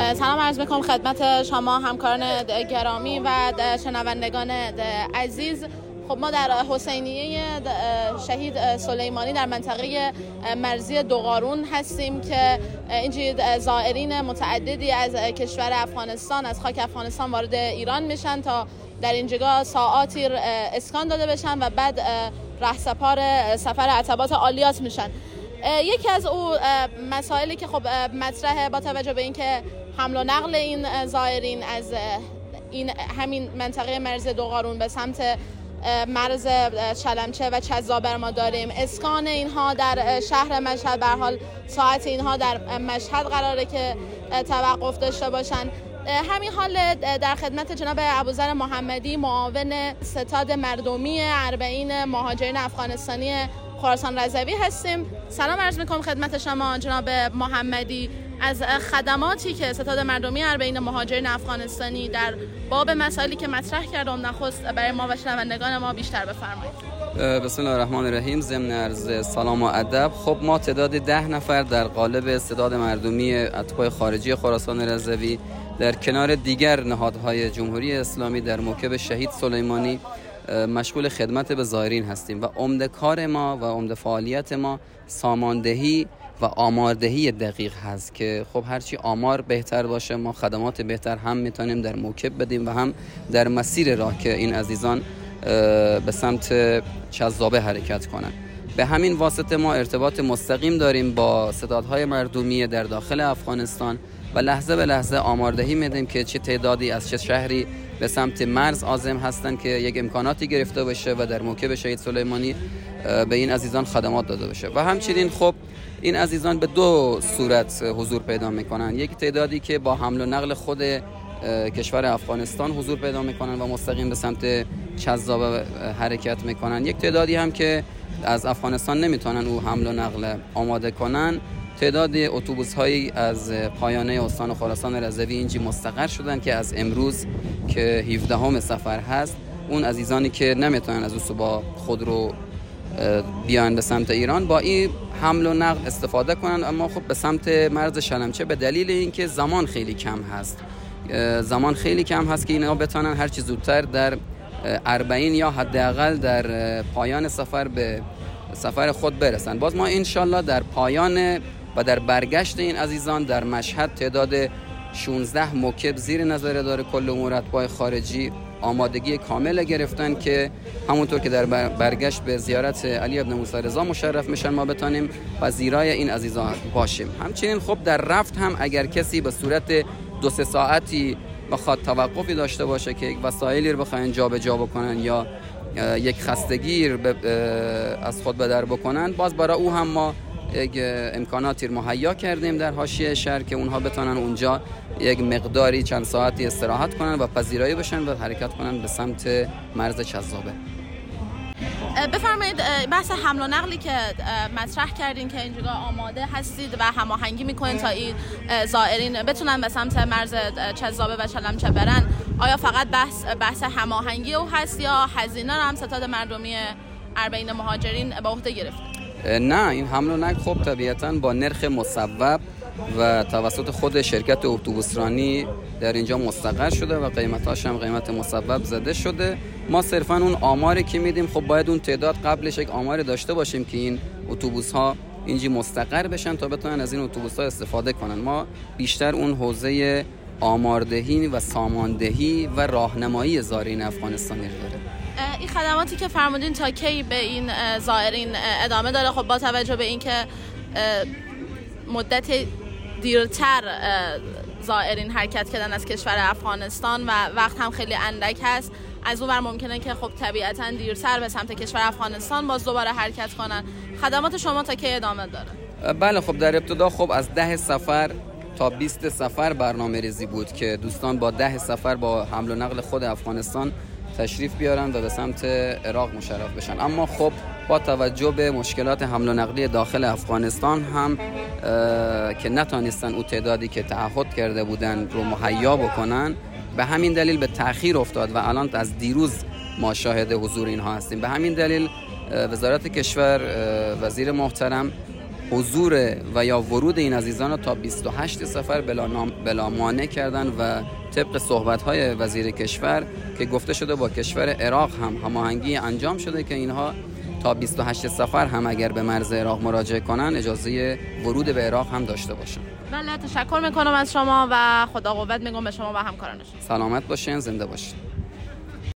سلام عرض میکنم خدمت شما همکاران گرامی و شنوندگان عزیز. خب ما در حسینیه شهید سلیمانی در منطقه مرزی دوقارون هستیم که اینجا زائرین متعددی از کشور افغانستان، از خاک افغانستان وارد ایران میشن تا در اینجا ساعاتی اسکان داده بشن و بعد رهسپار سفر عتبات عالیات میشن. یکی از او مسائلی که خب مطرحه با توجه به اینکه حمل و نقل این زائرین از این همین منطقه مرز دوقارون به سمت مرز چلمچه و چذابر ما داریم، اسکان اینها در شهر مشهد، به هر حال ساعت اینها در مشهد قراره که توقف داشته باشن. همین حال در خدمت جناب ابوذر محمدی، معاون ستاد مردمی اربعین مهاجرین افغانستانی خراسان رضوی هستیم. سلام عرض میکنم خدمت شما جناب محمدی. از خدماتی که ستاد مردمی اربعین مهاجرین افغانستانی در باب مسائلی که مطرح کردم نخست برای ما و شنوندگان ما بیشتر بفرمایید. بسم الله الرحمن الرحیم. ضمن عرض سلام و ادب. خب ما تعداد 10 نفر در قالب ستاد مردمی اتباع خارجی خراسان رضوی در کنار دیگر نهادهای جمهوری اسلامی در موکب شهید سلیمانی مشغول خدمت به زائرین هستیم و عمده کار ما و عمده فعالیت ما ساماندهی و آماردهی دقیق هست که خب هرچی آمار بهتر باشه ما خدمات بهتر هم میتونیم در موکب بدیم و هم در مسیر راه که این عزیزان به سمت چذابه حرکت کنند. به همین واسطه ما ارتباط مستقیم داریم با ستادهای مردمی در داخل افغانستان و لحظه به لحظه آماردهی میدیم که چه تعدادی از چه شهری به سمت مرز عازم هستند که یک امکاناتی گرفته بشه و در موکب شهید سلیمانی به این عزیزان خدمات داده بشه. و همچنین خب این عزیزان به دو صورت حضور پیدا میکنن. یک تعدادی که با حمل و نقل خود کشور افغانستان حضور پیدا میکنن و مستقیم به سمت چذابه حرکت میکنن. یک تعدادی هم که از افغانستان نمیتونن او حمل و نقل آماده کنن. تعداد اتوبوس‌هایی از پایانه استان خراسان رضوی اینجا مستقر شدن که از امروز که 17 سفر هست اون عزیزانی که نمیتونن از او خود رو بیان به سمت ایران با این حمل و نقل استفاده کنن، اما خب به سمت مرز چلمچه به دلیل اینکه زمان خیلی کم هست که اینا بتونن هر چی زودتر در اربعین یا حداقل در پایان سفر به سفر خود برسن. باز ما انشالله در پایان و در برگشت این عزیزان در مشهد تعداد 16 موکب زیر نظر داره کل امور اتباع خارجی آمادگی کامل گرفتن که همونطور که در برگشت به زیارت علی ابن موسی رضا مشرف میشن ما بتونیم پذیرای این عزیزان باشیم. همچنین خب در رفت هم اگر کسی به صورت 2-3 ساعتی بخواد توقفی داشته باشه که یک وسایلی رو بخواین جابجا بکنن یا یک خستگی از خود به در بکنن، باز برای او هم ما یک امکاناتی مهیا کردیم در حاشیه شهر که اونها بتونن اونجا یک مقداری چند ساعتی استراحت کنن و پذیرایی بشن و حرکت کنن به سمت مرز چذابه. بفرمایید بحث حمل و نقلی که مطرح کردین که اینجا آماده هستید و هماهنگی میکنین تا این زائرین بتونن به سمت مرز چذابه و چلمچه برن، آیا فقط بحث هماهنگی او هست یا هزینه رو هم ستاد مردمی اربعین مهاجرین به عهده گرفته؟ نه، این حمل و نقل خب طبیعتاً با نرخ مصوب و توسط خود شرکت اتوبوسرانی در اینجا مستقر شده و قیمتاش هم قیمت مصوب زده شده. ما صرفاً اون آماری که میدیم خب باید اون تعداد قبلش یک آماری داشته باشیم که این اتوبوس ها اینجا مستقر بشن تا بتونن از این اتوبوس ها استفاده کنن. ما بیشتر اون حوزه آماردهی و ساماندهی و راهنمایی زائرین افغانستانی داره. این خدماتی که فرمودین تا کی به این زائرین ادامه داره؟ خب با توجه به اینکه مدت دیرتر زائرین حرکت کردن از کشور افغانستان و وقت هم خیلی اندک هست، از اون ور ممکنه که خب طبیعتاً دیرتر به سمت کشور افغانستان باز دوباره حرکت کنن. خدمات شما تا کی ادامه داره؟ بله خب در ابتدا خب از 10 سفر تا 20 سفر برنامه ریزی بود که دوستان با 10 سفر با حمل و نقل خود افغانستان تشریف بیارن و به سمت عراق مشرف بشن. اما خب با توجه به مشکلات حمل و نقلی داخل افغانستان هم که نتونستن او تعدادی که تعهد کرده بودن رو مهیا بکنن، به همین دلیل به تأخیر افتاد و الان از دیروز ما شاهد حضور اینها هستیم. به همین دلیل وزارت کشور، وزیر محترم حضور و یا ورود این عزیزان را تا 28 صفر بلا مانع کردن و طبق صحبت‌های وزیر کشور که گفته شده با کشور عراق هم هماهنگی انجام شده که اینها تا 28 صفر هم اگر به مرز عراق مراجعه کنن اجازه ورود به عراق هم داشته باشن. بله، تشکر میکنم از شما و خدا قوت میگم به شما و همکارانش. سلامت باشین، زنده باشین.